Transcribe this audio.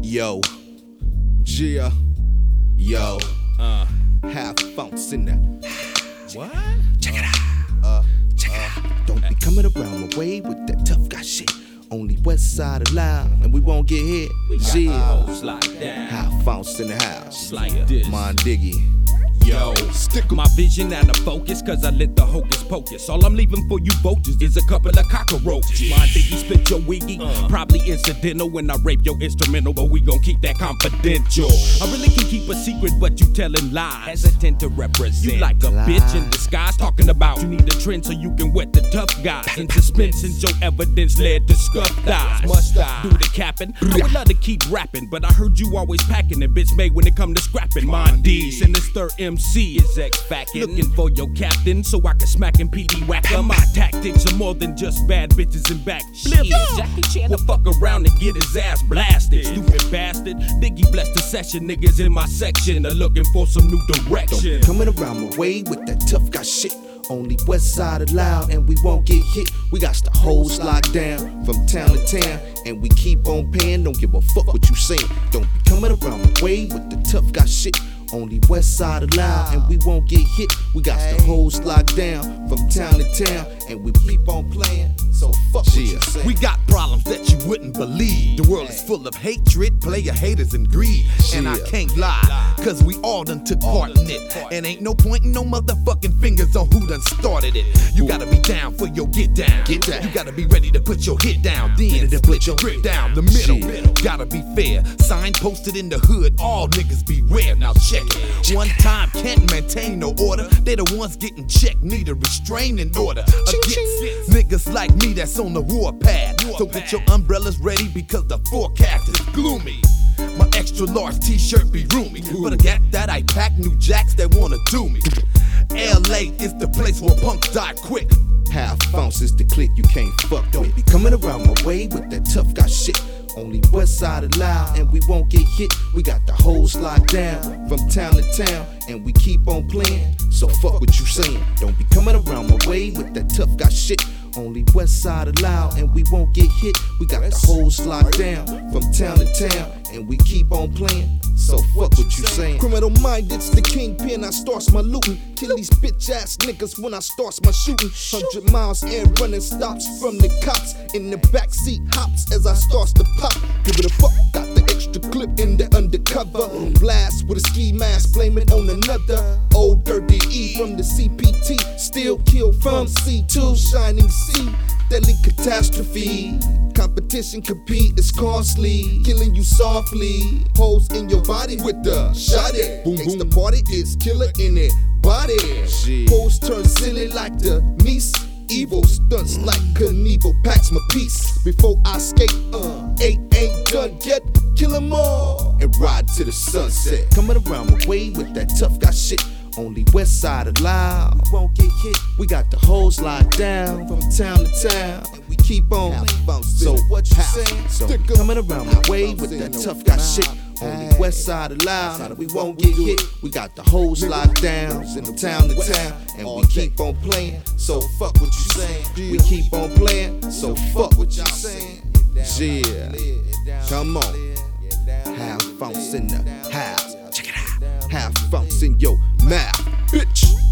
Yo, Gia, yo, half ounce in the What? check it out, check it out. Don't be coming around my way with that tough guy shit. Only west side allowed, and we won't get hit. Gia, Gia, like that. half ounce in the house. Like this. Mon Diggy. Yo, stick my vision out of focus, cause I lit the hocus pocus. All I'm leaving for you vultures is a couple of cockroaches. My diggy spit your wiggy, probably incidental when I rape your instrumental, but we gon' keep that confidential. I really can keep a secret, but you telling lies. Hesitant to represent. You like a bitch in disguise, talking about you need a trend so you can wet the tough guys. In suspense, since your evidence led to scuffed eyes. Must I do the capping? I would love to keep rapping, but I heard you always packing and bitch made when it come to scrapping. Mon D's and this third MC is X-Fackin'. Looking for your captain so I can smack and PD whack him. My tactics are more than just bad bitches and back. Shit, Jackie Chan will fuck around and get his ass blasted. Stupid bastard. Diggy bless the session. Niggas in my section are looking for some new direction. Coming around my way with that tough guy shit. Only west side allowed, and we won't get hit. We got the hoes locked down from town to town, and we keep on paying. Don't give a fuck what you saying. Don't be coming around my way with the tough guy shit. Only west side allowed, and we won't get hit. We got the hoes locked down from town to town, and we keep on playing. So fuck what you say. We got problems that you wouldn't believe. The world is full of hatred, player haters, and greed. And I can't lie, cause we all done took part in it. And ain't no pointing no motherfucking fingers on who done started it. You gotta be down for your get down. You gotta be ready to put your hit down. Then split your grip down the middle. Gotta be fair. Sign posted in the hood, all niggas beware. Now check it. One time can't maintain no order. They the ones getting checked, need a restraining order against niggas like me that's on the warpath. So get your umbrellas ready because the forecast is gloomy. My extra large t-shirt be roomy, but I got that I pack new jacks that wanna do me. LA is the place where punks die quick. Half ounce is the click you can't fuck with. Be coming around my way with that tough guy shit. Only west side allowed, and we won't get hit. We got the hoes locked down from town to town, and we keep on playing. So fuck what you saying. Don't be coming around my way with that tough guy shit. Only west side allowed, and we won't get hit. We got the hoes locked down from town to town, and we keep on playing. So fuck what you saying. Criminal minded's the kingpin. I starts my looting. Kill these bitch ass niggas when I starts my shooting. 100 miles air running stops from the cops. In the backseat hops as I starts to pop. Give it a fuck. Got the extra clip in the undercover. Blast with a ski mask. Blame it on another. Old dirty E from the CPT. Still kill from C2. Shining C. Deadly catastrophe. Competition compete is costly. Killing you softly. Holes in your body with the shot it. Boom boom. The party is killer in it. Body. Hoes turn silly like the niece. Evil stunts like Knievel. Packs my piece before I skate. 8 ain't done yet. Kill 'em all and ride to the sunset. Coming around my way with that tough guy shit. Only west side allowed. We won't get hit. We got the hoes locked down from town to town, and we keep on. So what you saying? So coming around my way with that tough guy shit. Only west side allowed, and we won't get hit. We got the hoes locked down from town to town, and we keep on playing. So fuck what you saying. We keep on playing. So fuck what you saying. Yeah, come on. Half ounce in the house. Check it out. Half ounce in your mouth, bitch.